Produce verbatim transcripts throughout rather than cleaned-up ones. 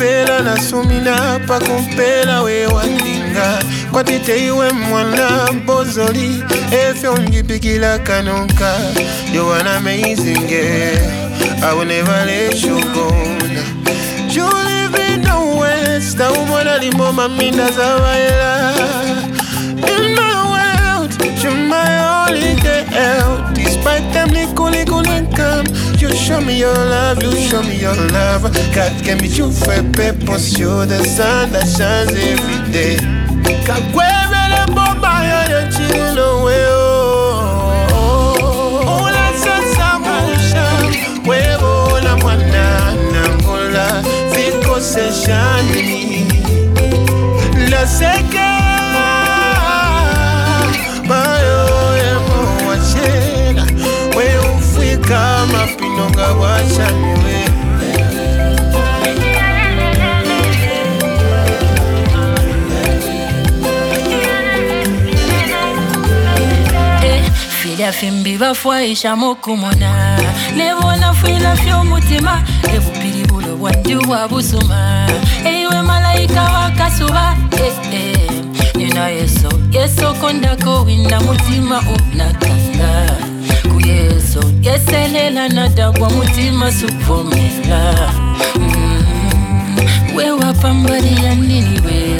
pela na sumina pa kumpela we wandinga kwa tete iwe mwana bozoli efe ungipikila kanonka. You an amazing girl, I will never let you go. You live in the west, the woman of the mama mina zawaila. In my world, you're my only girl. Despite them nikuli kuli come, you show me your love, you show me your love. God can be you for purpose, you're the sun that shines every day. Kagwebe le bomba yo yo chilo we oh. Ola sasa musha, wewo na mwana na ngola, ziko se shani. La seke, mayo emo wachena, we ufika mapinonga wachani we. Fila fimbi bafwa isha mokumona Nebona fila fyo mutima Ebu pili bulo wandu wabusuma Ewe malaika wakasuba eh, eh. Nina yeso Yeso kondako wina mutima unakanga Kuyeso Yeselela nadagwa mutima supomela mm, We wapambari ya nini we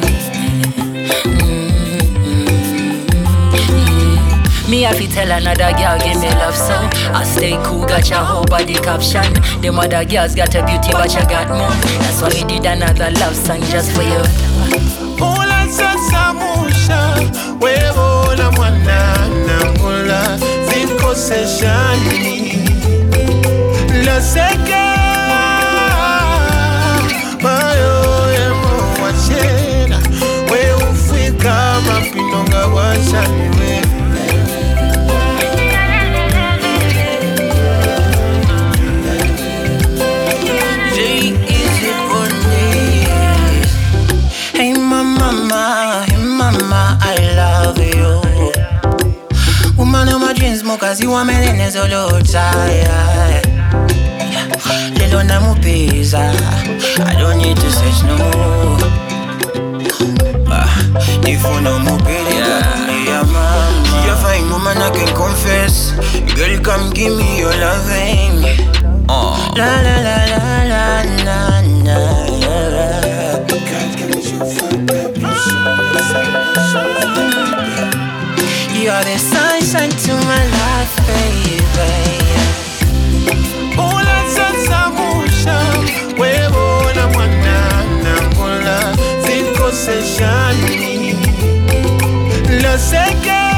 Me have to tell another girl, give me love so I stay cool, got your whole body caption. Them other girls got a beauty, but you got more. That's why we did another love song just for you. Ola sasa musha, wewo na mwana na ngola, ziko se shani. La seke, mayo emo wachena, we ufika mapinonga wachani we. Kazi wa melene zolota Lelo na mupeza I don't need to search no more If you know mupeza yeah, mama. You're fine woman I can confess. Girl come give me your loving oh. La la la la la la la la. God can be you for You are the sunshine to my life, baby. Ola sasa musha, wewo na mwana na ngola, ziko se shani. La seke